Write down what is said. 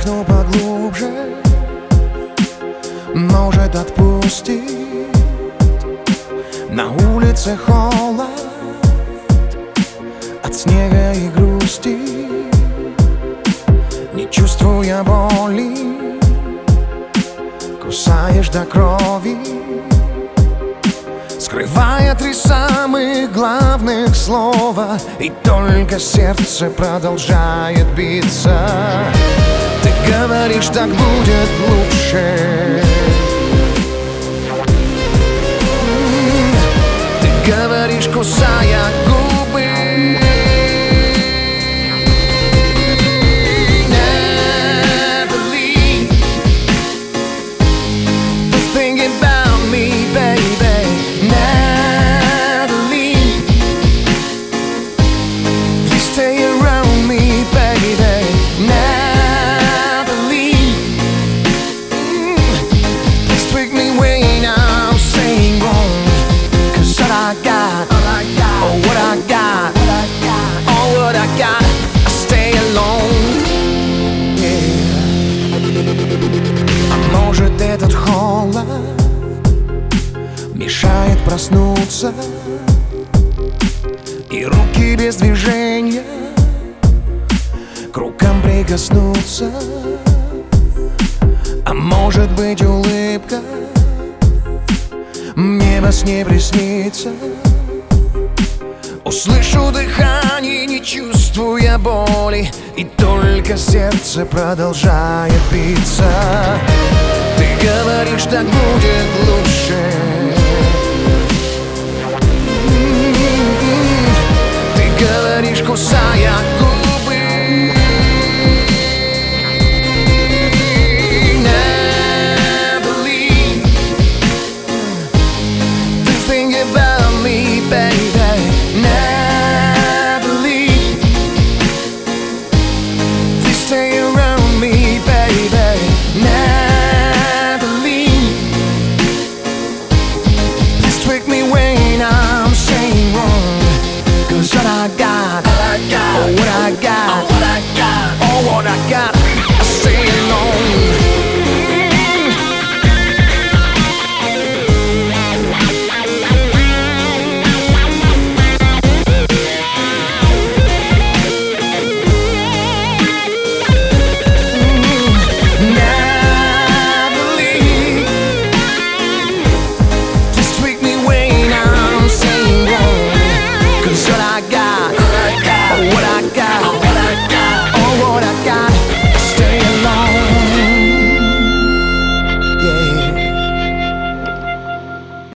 вдохну поглубже, может отпустить. На улице холод от снега и грусти, не чувствуя боли, кусаешь до крови, скрывая 3 самых главных слова, и только сердце продолжает биться. Ты говоришь, так будет лучше. Ты говоришь, кусая губы. Never leave. Just thinking about me, baby. Never leave. Please stay around me, baby. Never leave. Please tweak me when I'm saying wrong. 'Cause all I got, oh what I got, oh what I got, I stay alone. Yeah. А может этот холод мешает проснуться, и руки без движения к рукам прикоснуться. А может быть улыбка мне во сне приснится. Услышу дыхание, не чувствуя боли, и только сердце продолжает биться. Ты говоришь, так будет лучше. Ты говоришь, кусая губы. Never leave. Just think about me, baby. Never leave. Please stay around me, baby. Never leave. Please tweak me when I'm saying wrong. 'Cause all I got, oh what I got, oh what I got,